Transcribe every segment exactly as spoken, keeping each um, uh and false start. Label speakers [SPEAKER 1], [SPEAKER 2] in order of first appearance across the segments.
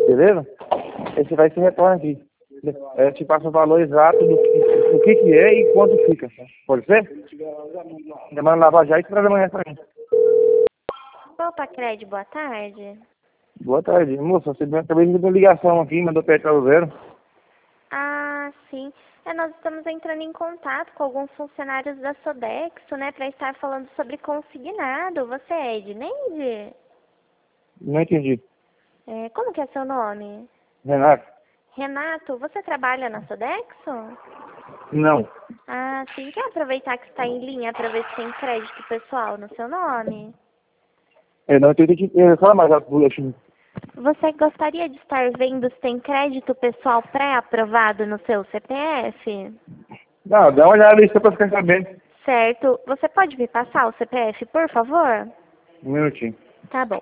[SPEAKER 1] beleza? Aí você vai e se retorna aqui. Aí eu te passo o valor exato do que, do que, que é e quanto fica. Pode ser? Já manda lavar já e traz amanhã pra mim.
[SPEAKER 2] Opa, Cred, boa tarde.
[SPEAKER 1] Boa tarde. Moça, você acabei de receber uma ligação aqui, mandou apertar o zero.
[SPEAKER 2] Ah, sim. É, nós estamos entrando em contato com alguns funcionários da Sodexo, né, para estar falando sobre consignado. Você é Edneide?
[SPEAKER 1] Não entendi.
[SPEAKER 2] É, como que é seu nome?
[SPEAKER 1] Renato?
[SPEAKER 2] Renato, você trabalha na Sodexo?
[SPEAKER 1] Não.
[SPEAKER 2] Ah, sim. Quer aproveitar que está em linha para ver se tem crédito pessoal no seu nome?
[SPEAKER 1] Eu não entendi. Eu fala mais alto, boletim.
[SPEAKER 2] Você gostaria de estar vendo se tem crédito pessoal pré-aprovado no seu C P F?
[SPEAKER 1] Não, dá uma olhada aí só pra ficar sabendo.
[SPEAKER 2] Certo. Você pode me passar o C P F, por favor?
[SPEAKER 1] Um minutinho.
[SPEAKER 2] Tá bom.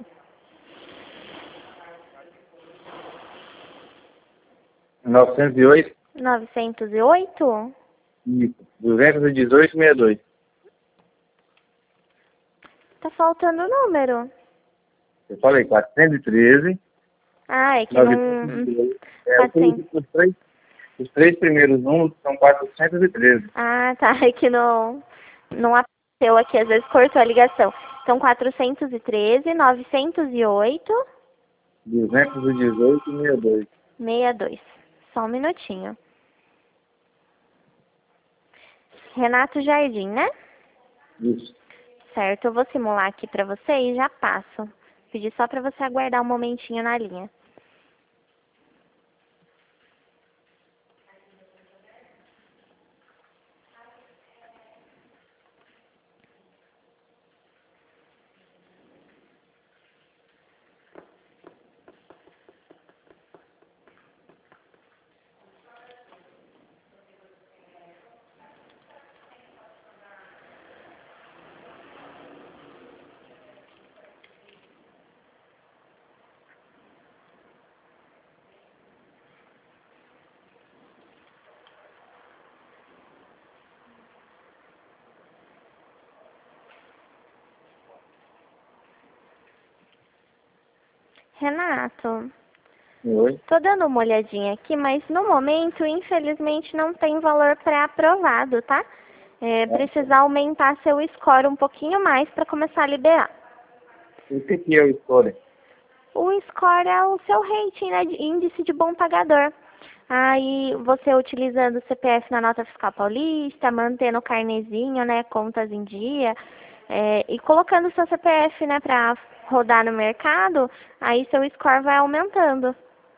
[SPEAKER 1] novecentos e oito.
[SPEAKER 2] novecentos e oito?
[SPEAKER 1] Isso. duzentos e dezoito, sessenta e dois.
[SPEAKER 2] Tá faltando o número.
[SPEAKER 1] Eu falei quatrocentos e treze.
[SPEAKER 2] Ah, é que
[SPEAKER 1] novecentos e
[SPEAKER 2] não...
[SPEAKER 1] doze. É,
[SPEAKER 2] quatrocentos.
[SPEAKER 1] os, três, os três primeiros números são quatrocentos e treze.
[SPEAKER 2] Ah, tá. É que não... Não apareceu aqui, às vezes cortou a ligação. Então, quatrocentos e treze, novecentos e oito,
[SPEAKER 1] duzentos e dezoito, sessenta e dois.
[SPEAKER 2] sessenta e dois. Só um minutinho. Renato Jardim, né?
[SPEAKER 1] Isso.
[SPEAKER 2] Certo, eu vou simular aqui pra você e já passo. Pedir só pra você aguardar um momentinho na linha. Renato,
[SPEAKER 1] Oi.
[SPEAKER 2] tô dando uma olhadinha aqui, mas no momento, infelizmente, não tem valor pré-aprovado, tá? É, precisa aumentar seu score um pouquinho mais para começar a liberar.
[SPEAKER 1] O que que é o score?
[SPEAKER 2] O score é o seu rating, né, de índice de bom pagador. Aí você utilizando o C P F na nota fiscal paulista, mantendo o carnezinho, né, contas em dia, é, e colocando o seu C P F, né, para rodar no mercado, aí seu score vai aumentando,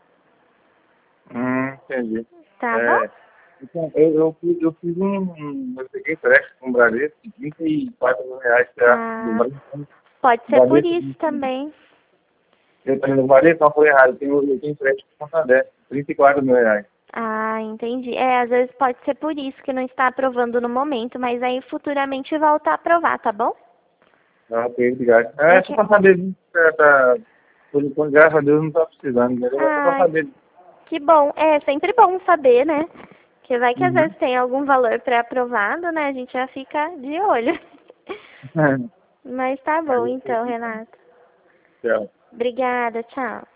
[SPEAKER 1] Hum, entendi.
[SPEAKER 2] tá bom?
[SPEAKER 1] É, então, eu, eu, fiz, eu fiz um, um- eu peguei empréstimo com o Bradesco de trinta e quatro mil reais pra, do
[SPEAKER 2] Ah,
[SPEAKER 1] Bradesco.
[SPEAKER 2] pode ser por
[SPEAKER 1] Bradesco,
[SPEAKER 2] isso também.
[SPEAKER 1] eu também no Bradesco, não foi errado, eu tenho, eu tenho empréstimo com o Santander, trinta e quatro mil reais.
[SPEAKER 2] Ah, entendi. É, às vezes pode ser por isso que não está aprovando no momento, mas aí futuramente volta a aprovar, tá bom?
[SPEAKER 1] Ah, ok, obrigado. É,
[SPEAKER 2] Eu
[SPEAKER 1] só
[SPEAKER 2] que...
[SPEAKER 1] pra saber, viu? Tá, tá, por enquanto, graças a Deus, não tá precisando, entendeu? É só pra
[SPEAKER 2] Ah,
[SPEAKER 1] saber.
[SPEAKER 2] que bom. É sempre bom saber, né? Que vai que às
[SPEAKER 1] Uhum.
[SPEAKER 2] vezes tem algum valor pré-aprovado, né? A gente já fica de olho. Mas tá bom então, Renato.
[SPEAKER 1] Tchau.
[SPEAKER 2] Obrigada, tchau.